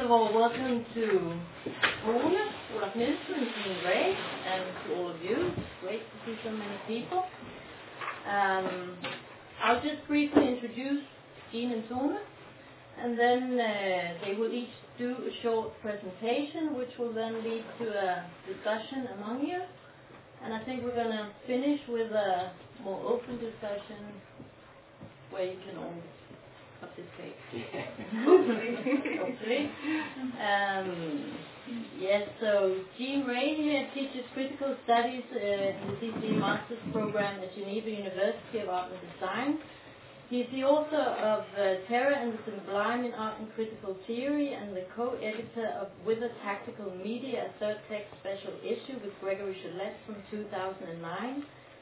of all, welcome to Tone, Olaf Nielsen, and Ray, and to all of you. It's great to see so many people. I'll just briefly introduce Jean and Tone, and then they will each do a short presentation, which will then lead to a discussion among you. And I think we're going to finish with a more open discussion where you can all participate. Hopefully. Yes, so Jean Ray here teaches critical studies in the CCE Master's Program at Geneva University of Art and Design. He's the author of Terror and the Sublime in Art and Critical Theory and the co-editor of With a Tactical Media, a third text special issue with Gregory Gillette from 2009.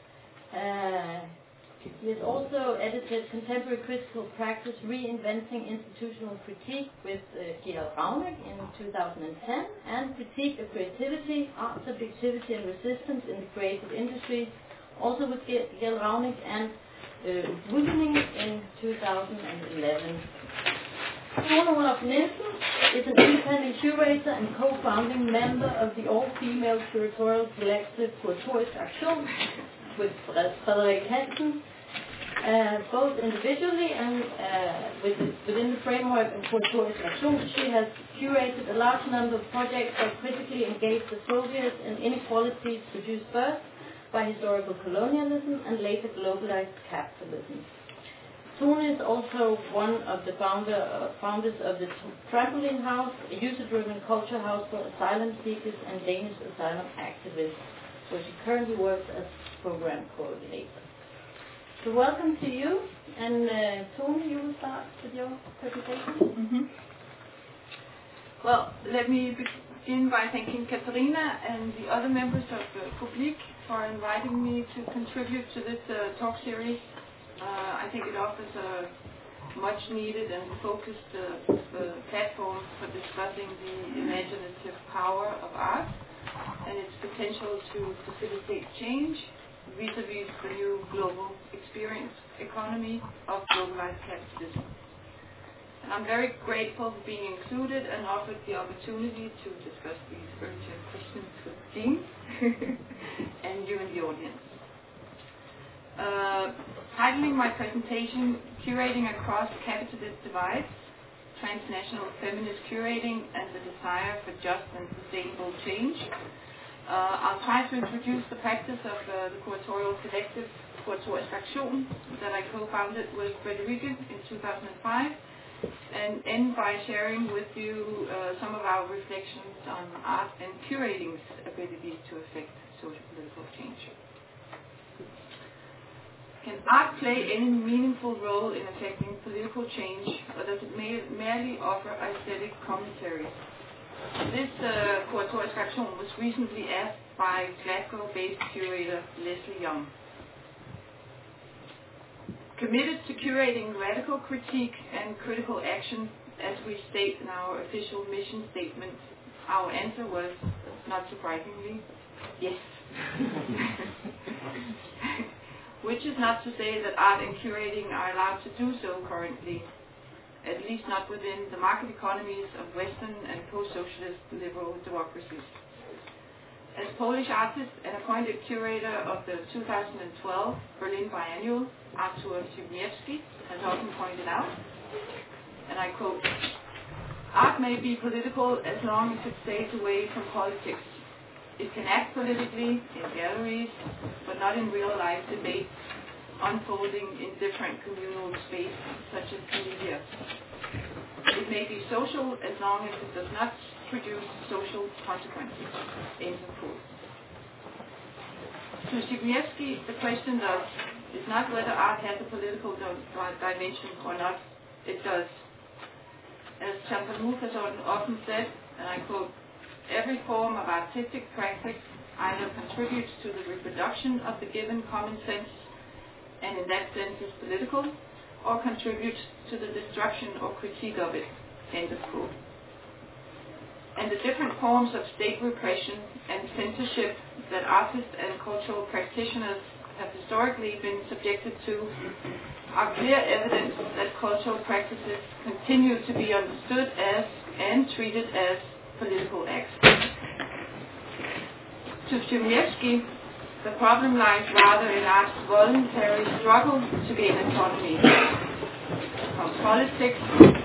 He has also edited Contemporary Critical Practice, Reinventing Institutional Critique with Gerald Raunick in 2010, and Critique of Creativity, Art, Subjectivity and Resistance in the Creative Industries, also with Gerald Raunick and Wugening in 2011. Tone Olaf Nielsen is an independent curator and co-founding member of the all-female curatorial collective Kuratorisk Aktion with Frederik Hansen, both individually and within the framework of Kuratorisk Aktion. She has curated a large number of projects that critically engage the Soviets and inequalities produced first by historical colonialism and later globalized capitalism. Tone is also one of the founders of the Trampoline House, a user-driven culture house for asylum seekers and Danish asylum activists, where she currently works as program coordinator. So welcome to you, and Tone, you will start with your presentation. Mm-hmm. Well, let me begin by thanking Katarina and the other members of Publik for inviting me to contribute to this talk series. I think it offers a much needed and focused platform for discussing the imaginative power of art and its potential to facilitate change vis-a-vis the new global experience economy of globalized capitalism. And I'm very grateful for being included and offered the opportunity to discuss these urgent questions with Jean and you in the audience. Titling my presentation, Curating Across Capitalist Divides, Transnational Feminist Curating and the Desire for Just and Sustainable Change. I'll try to introduce the practice of the curatorial collective Kuratorisk Aktion that I co-founded with Frederike in 2005, and end by sharing with you some of our reflections on art and curating's ability to affect social political change. Can art play any meaningful role in affecting political change, or does it merely offer aesthetic commentaries? This Kuratorisk Aktion was recently asked by Glasgow-based curator Leslie Young. Committed to curating radical critique and critical action, as we state in our official mission statement, our answer was, not surprisingly, yes. Which is not to say that art and curating are allowed to do so currently, at least not within the market economies of Western and post-socialist liberal democracies. As Polish artist and appointed curator of the 2012 Berlin Biennial, Artur Siwniewski has often pointed out, and I quote, "Art may be political as long as it stays away from politics. It can act politically in galleries, but not in real-life debates unfolding in different communal spaces, such as the media. It may be social as long as it does not produce social consequences." End of quote. To Siwniewski, the question is not whether art has a political dimension or not. It does. As Chantal has often said, and I quote, "Every form of artistic practice either contributes to the reproduction of the given common sense, and in that sense is political, or contributes to the destruction or critique of it." End of quote. And the different forms of state repression and censorship that artists and cultural practitioners have historically been subjected to are clear evidence that cultural practices continue to be understood as and treated as political acts. To Chernevsky, the problem lies rather in art's voluntary struggle to gain autonomy from politics,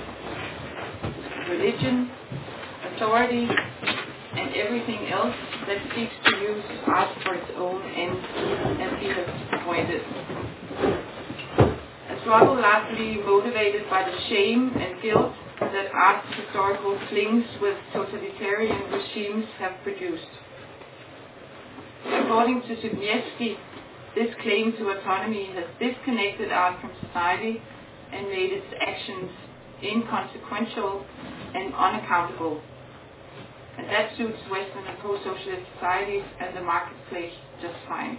religion, authority, and everything else that seeks to use art for its own ends, as he has pointed. A struggle largely motivated by the shame and guilt that art's historical flings with totalitarian regimes have produced. According to Chernevsky, this claim to autonomy has disconnected art from society and made its actions inconsequential and unaccountable. And that suits Western and post-socialist societies and the marketplace just fine.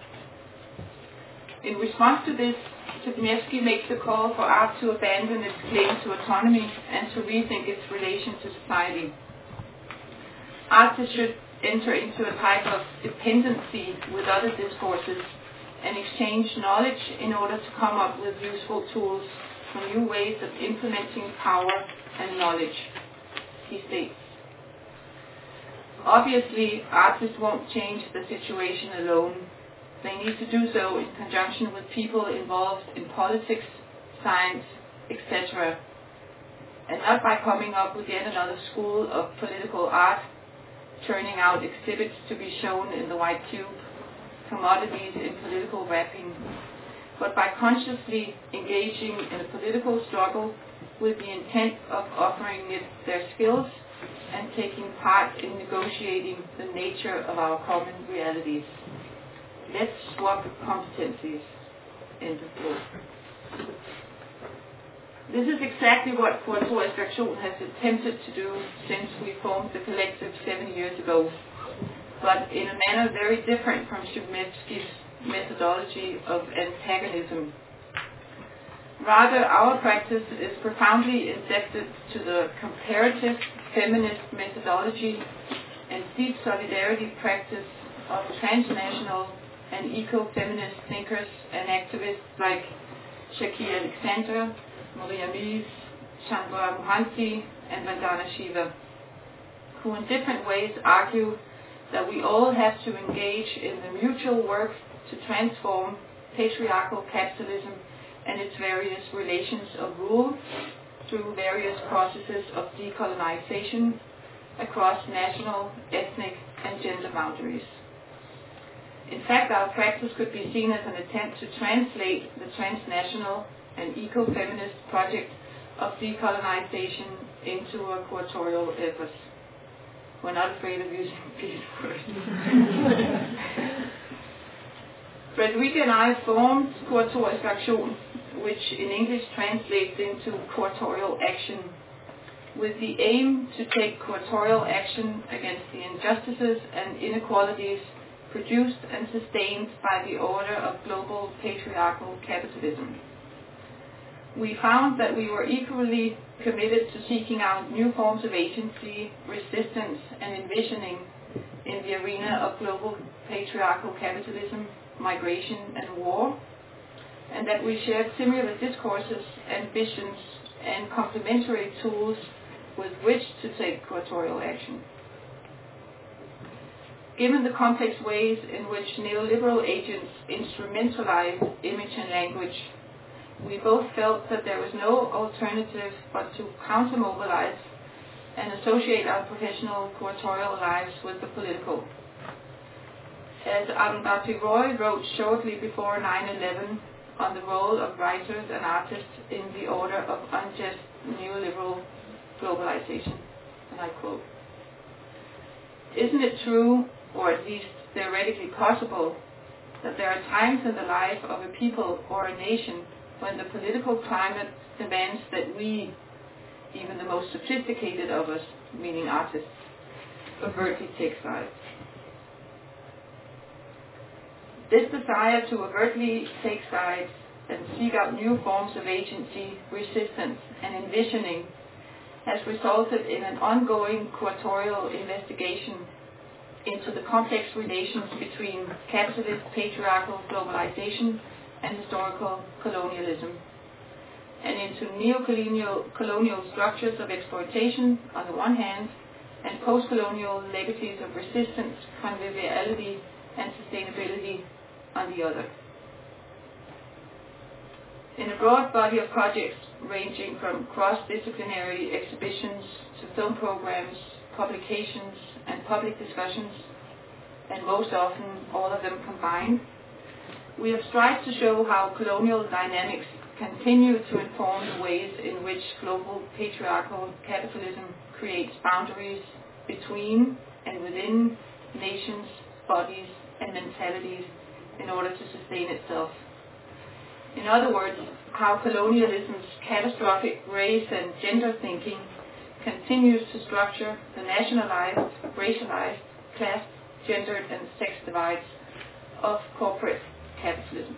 In response to this, Chernevsky makes a call for art to abandon its claim to autonomy and to rethink its relation to society. Artists should enter into a type of dependency with other discourses and exchange knowledge in order to come up with useful tools for new ways of implementing power and knowledge, he states. Obviously, artists won't change the situation alone. They need to do so in conjunction with people involved in politics, science, etc., and not by coming up with yet another school of political art, turning out exhibits to be shown in the white cube, commodities in political wrapping, but by consciously engaging in a political struggle with the intent of offering it their skills and taking part in negotiating the nature of our common realities. Let's swap competencies. End of quote. This is exactly what Kuratorisk Aktion has attempted to do since we formed the collective 7 years ago, but in a manner very different from Chernevsky's methodology of antagonism. Rather, our practice is profoundly indebted to the comparative feminist methodology and deep solidarity practice of transnational and eco-feminist thinkers and activists like Shaki Alexandra, Maria Mies, Chandra Mohanty, and Vandana Shiva, who in different ways argue that we all have to engage in the mutual work to transform patriarchal capitalism and its various relations of rule through various processes of decolonization across national, ethnic, and gender boundaries. In fact, our practice could be seen as an attempt to translate the transnational and eco-feminist project of decolonization into a curatorial epos. We're not afraid of using these words. Frederica and I formed Kuratorisk Aktion, which in English translates into curatorial action, with the aim to take curatorial action against the injustices and inequalities produced and sustained by the order of global patriarchal capitalism. We found that we were equally committed to seeking out new forms of agency, resistance, and envisioning in the arena of global patriarchal capitalism, migration, and war, and that we shared similar discourses, ambitions, and complementary tools with which to take curatorial action. Given the complex ways in which neoliberal agents instrumentalize image and language, we both felt that there was no alternative but to counter-mobilize and associate our professional curatorial lives with the political. As Arundhati Roy wrote shortly before 9/11 on the role of writers and artists in the order of unjust neoliberal globalization, and I quote, "Isn't it true, or at least theoretically possible, that there are times in the life of a people or a nation when the political climate demands that we, even the most sophisticated of us, meaning artists, overtly take sides? This desire to overtly take sides and seek out new forms of agency, resistance, and envisioning has resulted in an ongoing curatorial investigation into the complex relations between capitalist patriarchal globalization and historical colonialism, and into neo-colonial structures of exploitation on the one hand, and post-colonial legacies of resistance, conviviality, and sustainability on the other. In a broad body of projects ranging from cross-disciplinary exhibitions to film programs, publications, and public discussions, and most often all of them combined, we have strived to show how colonial dynamics continue to inform the ways in which global patriarchal capitalism creates boundaries between and within nations, bodies, and mentalities in order to sustain itself. In other words, how colonialism's catastrophic race and gender thinking continues to structure the nationalized, racialized, class, gendered, and sex divides of corporate capitalism.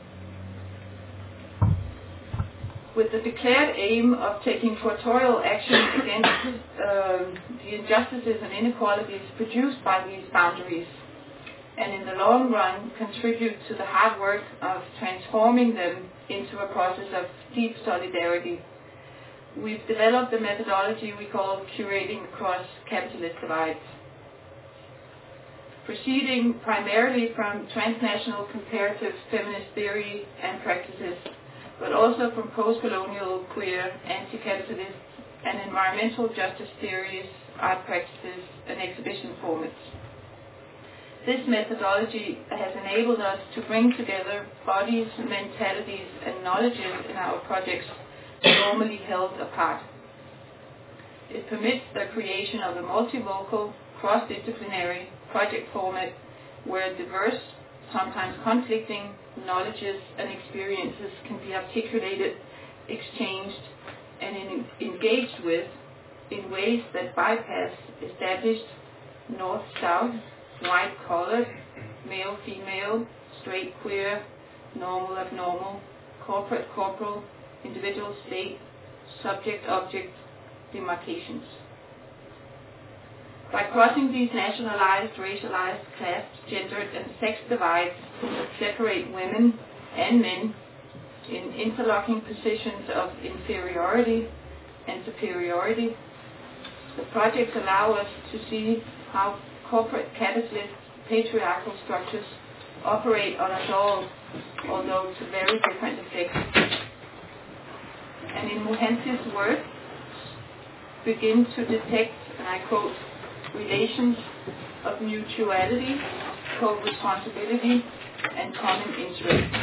With the declared aim of taking curatorial action against the injustices and inequalities produced by these boundaries, and in the long run contribute to the hard work of transforming them into a process of deep solidarity, we've developed a methodology we call curating across capitalist divides. Proceeding primarily from transnational comparative feminist theory and practices, but also from post-colonial, queer, anti-capitalist, and environmental justice theories, art practices, and exhibition formats. This methodology has enabled us to bring together bodies, mentalities, and knowledges in our projects normally held apart. It permits the creation of a multivocal, cross-disciplinary project format where diverse, sometimes conflicting, knowledges and experiences can be articulated, exchanged, and engaged with in ways that bypass established north-south, white-collared, male-female, straight-queer, normal-abnormal, corporate-corporal, individual-state, subject-object demarcations. By crossing these nationalized, racialized, class, gendered, and sex divides that separate women and men in interlocking positions of inferiority and superiority, the projects allow us to see how corporate capitalist patriarchal structures operate on us all, although to very different effects. And in Mohanty's work, begin to detect, and I quote, relations of mutuality, co-responsibility, and common interest.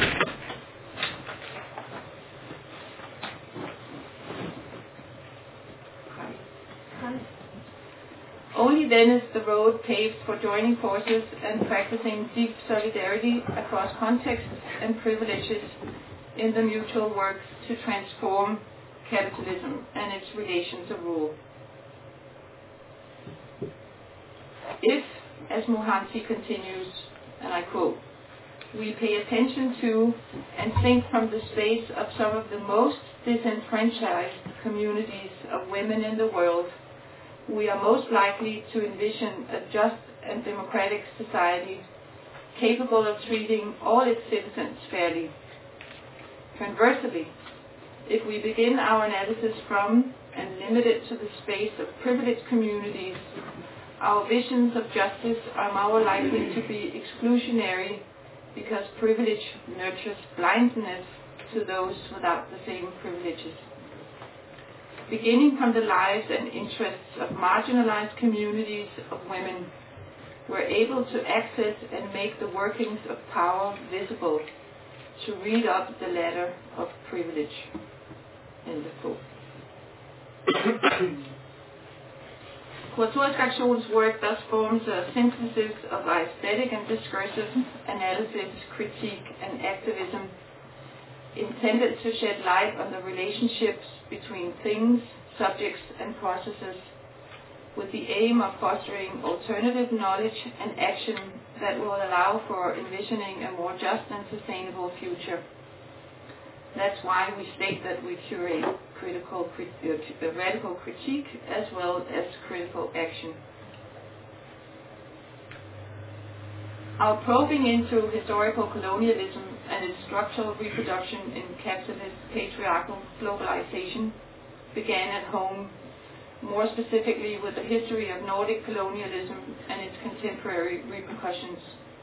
Only then is the road paved for joining forces and practicing deep solidarity across contexts and privileges in the mutual work to transform capitalism and its relations of rule. If, as Mohanty continues, and I quote, we pay attention to and think from the space of some of the most disenfranchised communities of women in the world, we are most likely to envision a just and democratic society capable of treating all its citizens fairly. Conversely, if we begin our analysis from and limit it to the space of privileged communities, our visions of justice are more likely to be exclusionary because privilege nurtures blindness to those without the same privileges. Beginning from the lives and interests of marginalized communities of women, we're able to access and make the workings of power visible, to read up the ladder of privilege. End of quote. Kuratorisk Aktion's work thus forms a synthesis of aesthetic and discursive analysis, critique, and activism intended to shed light on the relationships between things, subjects, and processes, with the aim of fostering alternative knowledge and action that will allow for envisioning a more just and sustainable future. That's why we state that we curate radical critique as well as critical action. Our probing into historical colonialism and and its structural reproduction in capitalist patriarchal globalization began at home, more specifically with the history of Nordic colonialism and its contemporary repercussions.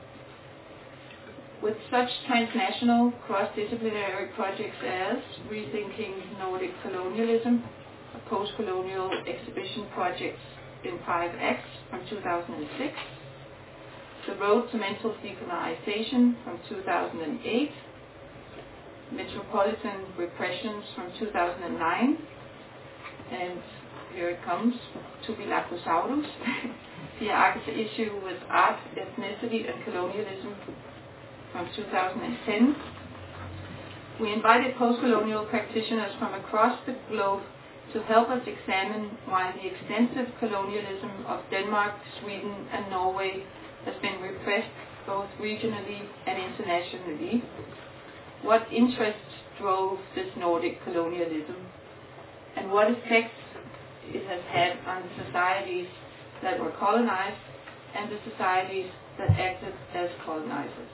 With such transnational, cross-disciplinary projects as Rethinking Nordic Colonialism, a post-colonial exhibition project in 5 acts from 2006, The Road to Mental Decolonization from 2008, Metropolitan Repressions from 2009, and here it comes, Tubilacosaurus, the Arcus issue with Art, Ethnicity and Colonialism from 2010. We invited post-colonial practitioners from across the globe to help us examine why the extensive colonialism of Denmark, Sweden and Norway has been repressed both regionally and internationally. What interests drove this Nordic colonialism, and what effects it has had on the societies that were colonized and the societies that acted as colonizers.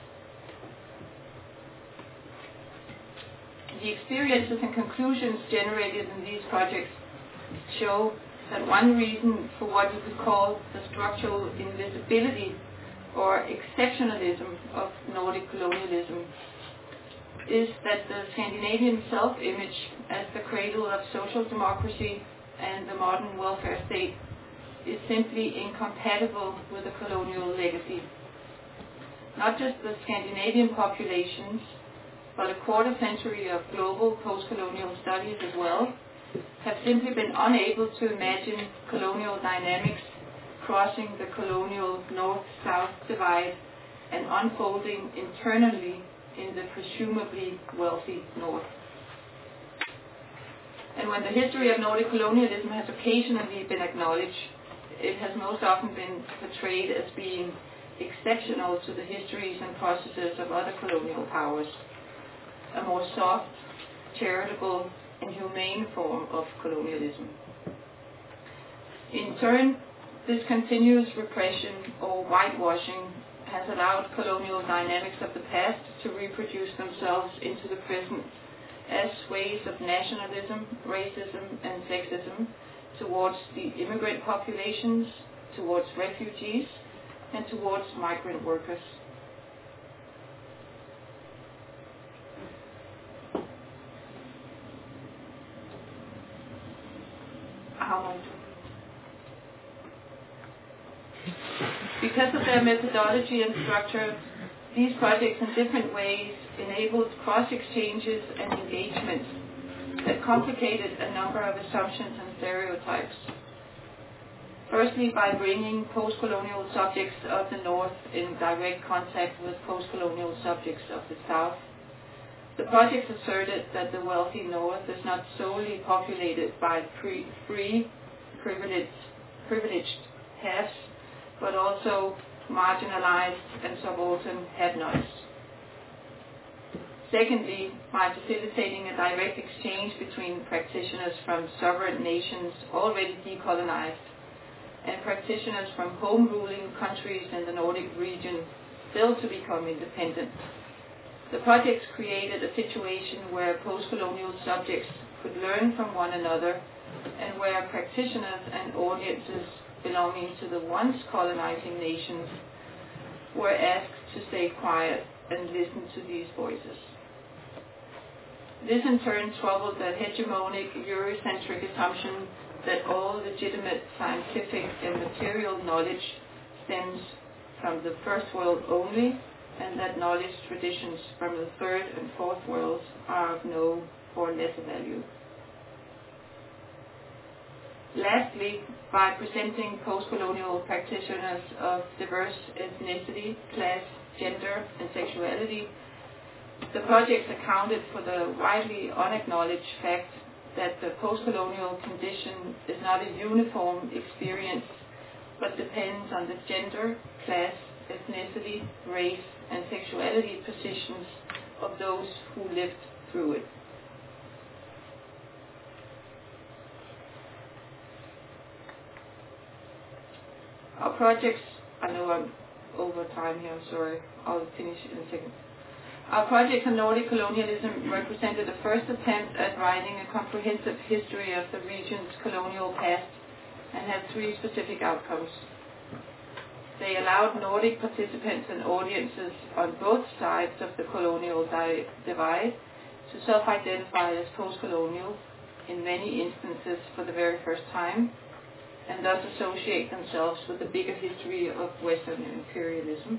The experiences and conclusions generated in these projects show that one reason for what you could call the structural invisibility or exceptionalism of Nordic colonialism is that the Scandinavian self-image as the cradle of social democracy and the modern welfare state is simply incompatible with the colonial legacy. Not just the Scandinavian populations, but a quarter century of global post-colonial studies as well, have simply been unable to imagine colonial dynamics crossing the colonial north-south divide and unfolding internally in the presumably wealthy north. And when the history of Nordic colonialism has occasionally been acknowledged, it has most often been portrayed as being exceptional to the histories and processes of other colonial powers, a more soft, charitable, and humane form of colonialism. In turn, this continuous repression or whitewashing has allowed colonial dynamics of the past to reproduce themselves into the present as ways of nationalism, racism, and sexism towards the immigrant populations, towards refugees, and towards migrant workers. Because of their methodology and structure, these projects in different ways enabled cross-exchanges and engagements that complicated a number of assumptions and stereotypes. Firstly, by bringing post-colonial subjects of the North in direct contact with post-colonial subjects of the South, the projects asserted that the wealthy North is not solely populated by free, privileged haves, but also marginalized and subaltern have-nots. Secondly, by facilitating a direct exchange between practitioners from sovereign nations already decolonized and practitioners from home-ruling countries in the Nordic region still to become independent. The projects created a situation where post-colonial subjects could learn from one another and where practitioners and audiences belonging to the once colonizing nations were asked to stay quiet and listen to these voices. This in turn troubled the hegemonic Eurocentric assumption that all legitimate scientific and material knowledge stems from the first world only, and that knowledge traditions from the third and fourth worlds are of no or lesser value. Lastly, by presenting post-colonial practitioners of diverse ethnicity, class, gender, and sexuality, the projects accounted for the widely unacknowledged fact that the post-colonial condition is not a uniform experience, but depends on the gender, class, ethnicity, race, and sexuality positions of those who lived through it. Our projects, I know I'm over time here, I'm sorry, I'll finish in a second. Our project on Nordic colonialism represented a first attempt at writing a comprehensive history of the region's colonial past and had 3 specific outcomes. They allowed Nordic participants and audiences on both sides of the colonial divide to self-identify as post-colonial, in many instances for the very first time, and thus associate themselves with the bigger history of Western imperialism.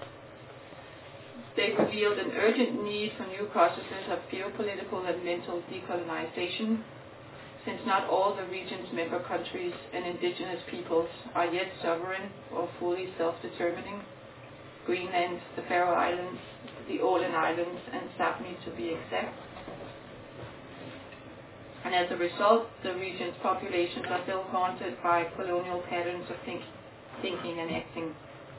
They revealed an urgent need for new processes of geopolitical and mental decolonization, since not all the region's member countries and indigenous peoples are yet sovereign or fully self-determining. Greenland, the Faroe Islands, the Åland Islands, and Sapmi to be exact. And as a result, the region's populations are still haunted by colonial patterns of thinking and acting.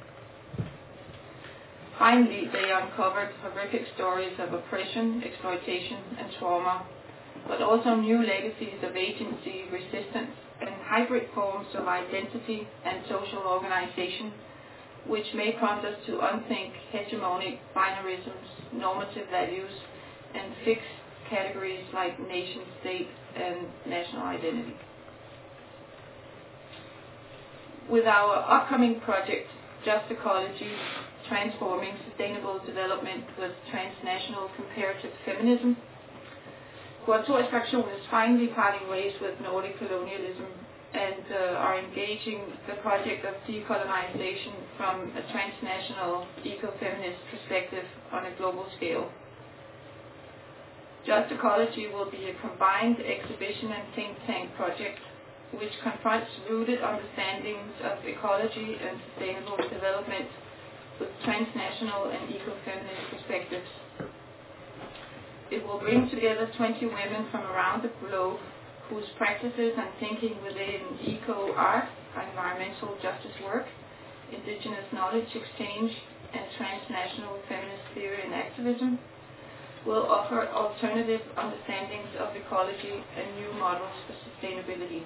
Finally, they uncovered horrific stories of oppression, exploitation, and trauma, but also new legacies of agency, resistance, and hybrid forms of identity and social organization, which may prompt us to unthink hegemonic binarisms, normative values, and fixed categories like nation, state, and national identity. With our upcoming project, Just Ecology, Transforming Sustainable Development with Transnational Comparative Feminism, Kuratorisk Aktion is finally parting ways with Nordic colonialism and are engaging the project of decolonization from a transnational ecofeminist perspective on a global scale. Just Ecology will be a combined exhibition and think tank project which confronts rooted understandings of ecology and sustainable development with transnational and ecofeminist perspectives. It will bring together 20 women from around the globe whose practices and thinking within eco-art, environmental justice work, indigenous knowledge exchange, and transnational feminist theory and activism will offer alternative understandings of ecology and new models for sustainability.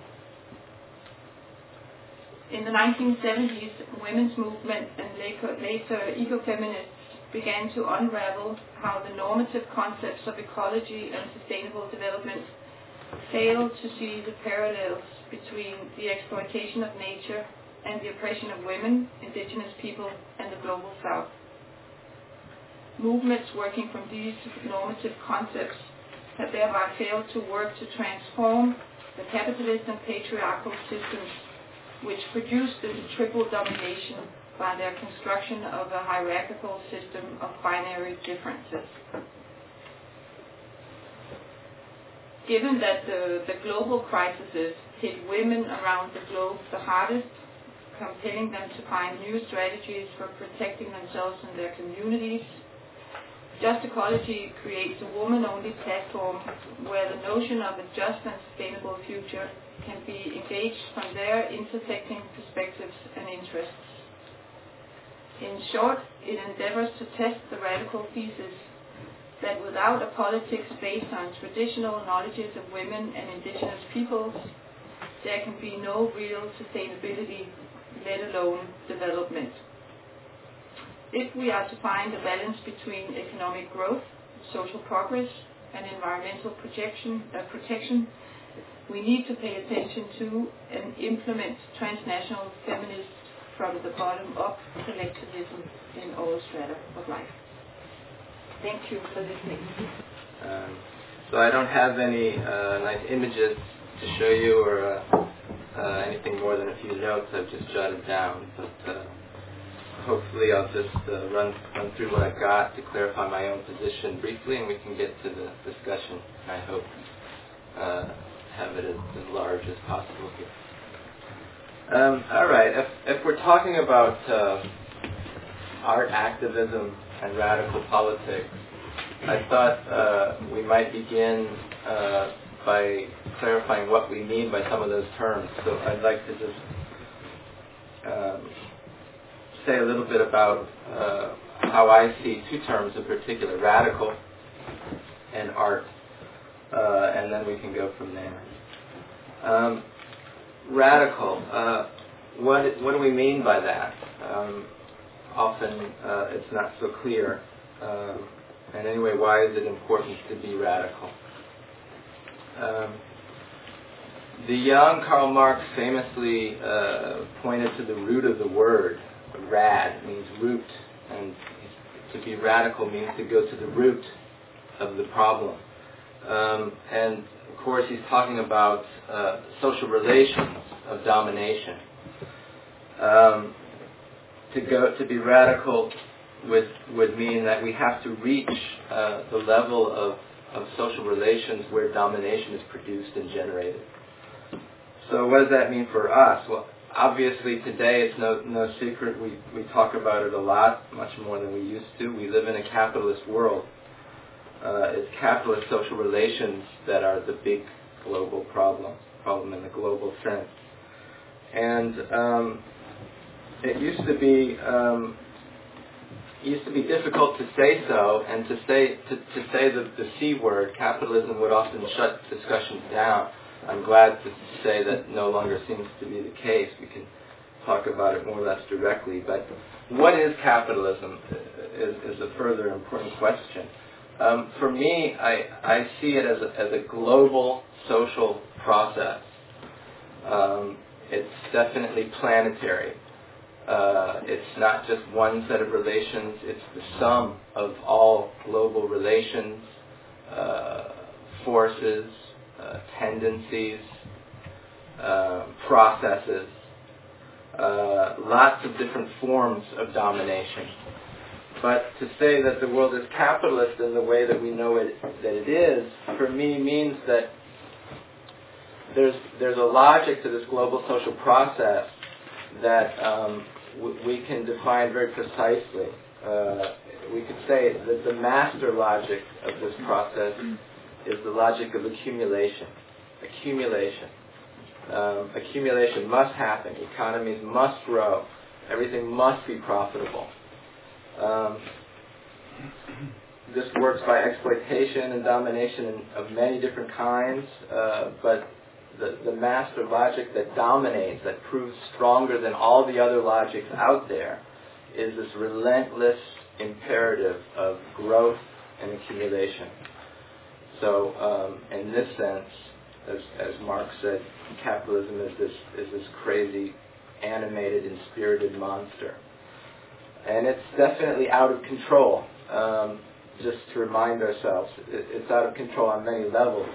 In the 1970s, women's movement and later ecofeminists began to unravel how the normative concepts of ecology and sustainable development failed to see the parallels between the exploitation of nature and the oppression of women, indigenous people, and the global south. Movements working from these normative concepts have thereby failed to work to transform the capitalist and patriarchal systems which produced this triple domination by their construction of a hierarchical system of binary differences. Given that the global crises hit women around the globe the hardest, compelling them to find new strategies for protecting themselves and their communities, Just Ecology creates a woman-only platform where the notion of a just and sustainable future can be engaged from their intersecting perspectives and interests. In short, it endeavors to test the radical thesis that without a politics based on traditional knowledges of women and indigenous peoples, there can be no real sustainability, let alone development. If we are to find a balance between economic growth, social progress, and environmental protection, we need to pay attention to and implement transnational feminism from the bottom up collectivism in all strata of life. Thank you for listening. So I don't have any nice images to show you or anything more than a few notes I've just jotted down, but hopefully I'll just run through what I've got to clarify my own position briefly, and we can get to the discussion. I hope have it as large as possible here. All right, if we're talking about art activism and radical politics, I thought we might begin by clarifying what we mean by some of those terms. So I'd like to just say a little bit about how I see two terms in particular, radical and art, and then we can go from there. Radical, what do we mean by that? Often it's not so clear. And anyway, why is it important to be radical? The young Karl Marx famously pointed to the root of the word. Rad means root, and to be radical means to go to the root of the problem. And of course he's talking about social relations of domination. To be radical would mean that we have to reach the level of social relations where domination is produced and generated. So what does that mean for us? Well, obviously today it's no secret. We talk about it a lot, much more than we used to. We live in a capitalist world. It's capitalist social relations that are the big global problem in the global sense. And it used to be difficult to say so, and to say the C word, capitalism, would often shut discussions down. I'm glad to say that no longer seems to be the case. We can talk about it more or less directly. But what is capitalism is a further important question. For me, I see it as a global social process. It's definitely planetary. It's not just one set of relations. It's the sum of all global relations, forces, tendencies, processes, lots of different forms of domination. But to say that the world is capitalist in the way that we know that it is, for me, means that there's a logic to this global social process that we can define very precisely. We could say that the master logic of this process is the logic of accumulation. Accumulation must happen. Economies must grow. Everything must be profitable. This works by exploitation and domination of many different kinds, but the master logic that dominates, that proves stronger than all the other logics out there, is this relentless imperative of growth and accumulation. So, in this sense, as Marx said, capitalism is this crazy, animated, inspirited monster. And it's definitely out of control. Just to remind ourselves, it's out of control on many levels.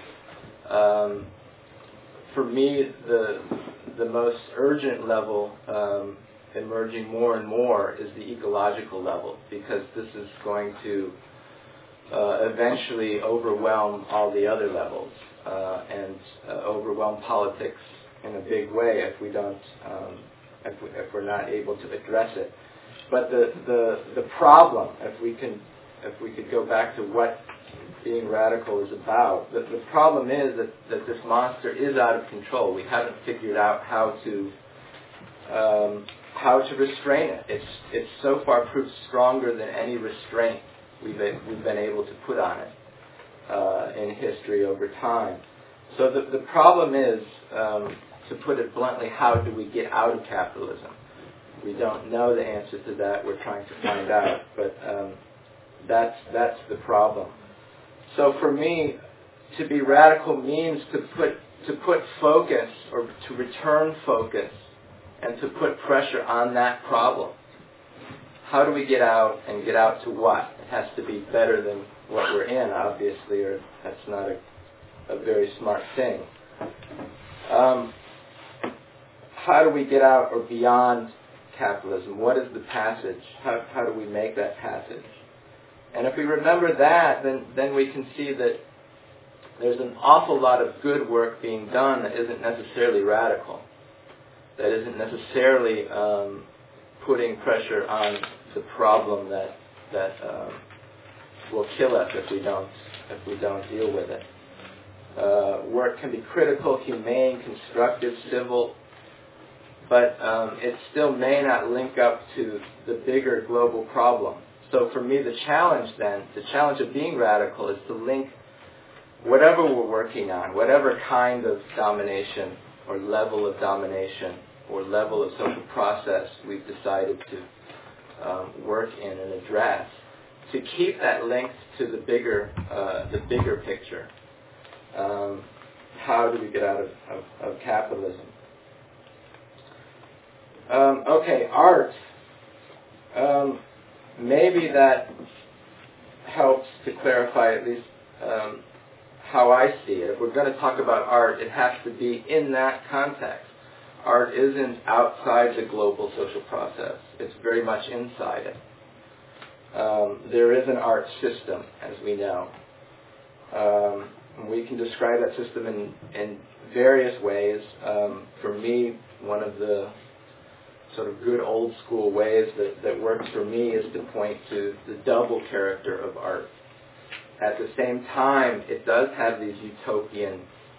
For me, the most urgent level, emerging more and more, is the ecological level, because this is going to eventually overwhelm all the other levels and overwhelm politics in a big way if we don't, if we're not able to address it. But the problem, if we could go back to what being radical is about, the problem is that this monster is out of control. We haven't figured out how to restrain it. It's so far proved stronger than any restraint we've been able to put on it in history over time. So the problem is, to put it bluntly, how do we get out of capitalism? We don't know the answer to that. We're trying to find out, but that's the problem. So for me, to be radical means to put focus, or to return focus, and to put pressure on that problem. How do we get out, and get out to what? It has to be better than what we're in, obviously, or that's not a very smart thing. How do we get out or beyond capitalism? What is the passage? How do we make that passage? And if we remember that, then we can see that there's an awful lot of good work being done that isn't necessarily radical, that isn't necessarily putting pressure on the problem that will kill us if we don't deal with it. Work can be critical, humane, constructive, civil, but it still may not link up to the bigger global problem. So for me, the challenge of being radical is to link whatever we're working on, whatever kind of domination or level of domination or level of social process we've decided to work in and address, to keep that linked to the bigger picture. How do we get out of capitalism? Okay, art. Maybe that helps to clarify at least how I see it. If we're going to talk about art, it has to be in that context. Art isn't outside the global social process. It's very much inside it. There is an art system, as we know. We can describe that system in various ways. For me, one of the sort of good old school ways that works for me is to point to the double character of art. At the same time, it does have these utopian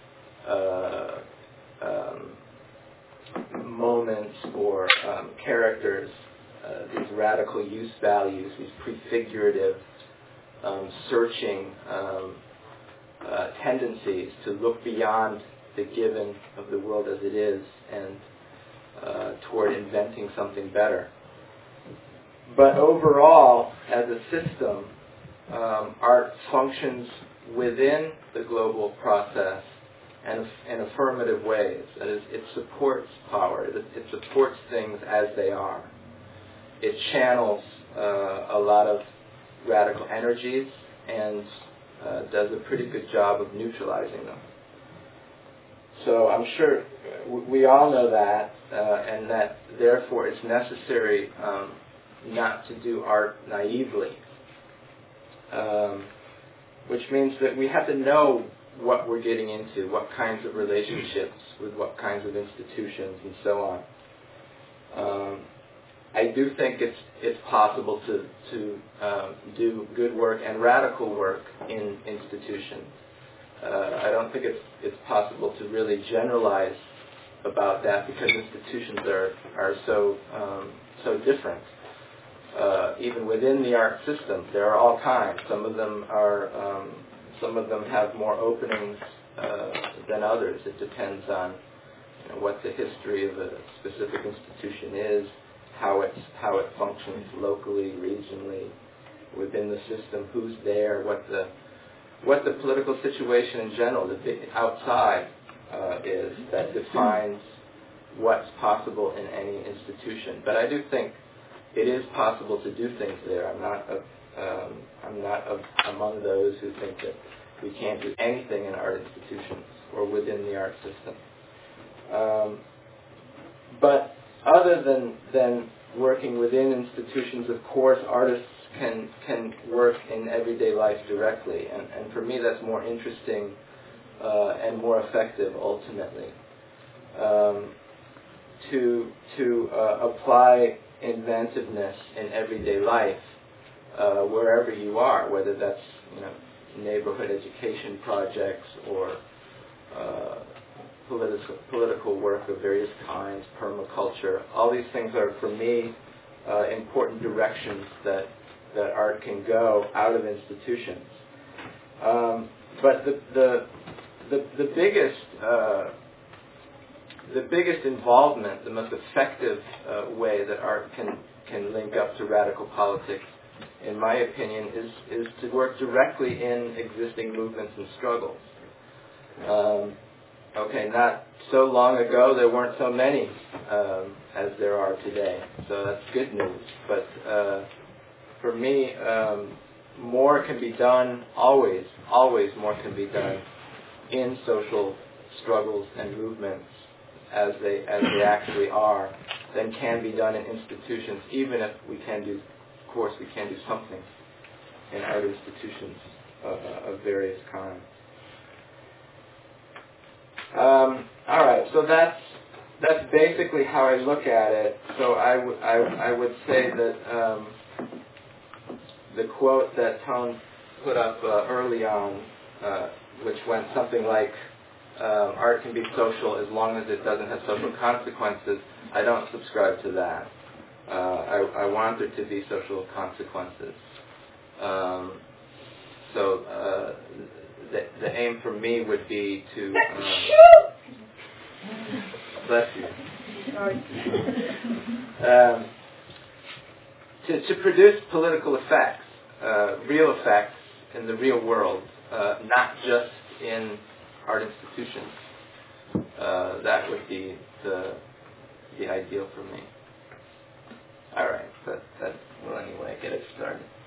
moments or characters, these radical use values, these prefigurative, searching tendencies to look beyond the given of the world as it is and toward inventing something better. But overall, as a system, art functions within the global process and in affirmative ways. That is, it supports power. It supports things as they are. It channels a lot of radical energies and does a pretty good job of neutralizing them. So I'm sure we all know that, and that therefore it's necessary not to do art naively, which means that we have to know what we're getting into, what kinds of relationships with what kinds of institutions and so on. I do think it's possible to do good work and radical work in institutions. I don't think it's possible to really generalize about that because institutions are so different. Even within the art system, there are all kinds. Some of them have more openings than others. It depends on what the history of a specific institution is, how it functions locally, regionally, within the system, who's there, what the political situation in general, the big outside is that defines what's possible in any institution. But I do think it is possible to do things there. I'm not among those who think that we can't do anything in art institutions or within the art system. But other than working within institutions, of course, artists can work in everyday life directly, and for me that's more interesting and more effective ultimately. To apply inventiveness in everyday life wherever you are, whether that's neighborhood education projects or political work of various kinds, permaculture. All these things are, for me, important directions that art can go out of institutions. But the biggest involvement, the most effective way that art can link up to radical politics, in my opinion, is to work directly in existing movements and struggles. Not so long ago there weren't so many as there are today, so that's good news. But for me, more can be done, always more can be done in social struggles and movements as they actually are than can be done in institutions, even if we can do something in art institutions of various kinds. All right, so that's basically how I look at it. So I would say that the quote that Tone put up early on, which went something like, art can be social as long as it doesn't have social consequences, I don't subscribe to that. I want there to be social consequences. The aim for me would be to bless you. To produce political effects. real effects in the real world, not just in art institutions. That would be the ideal for me. All right, that will anyway get it started.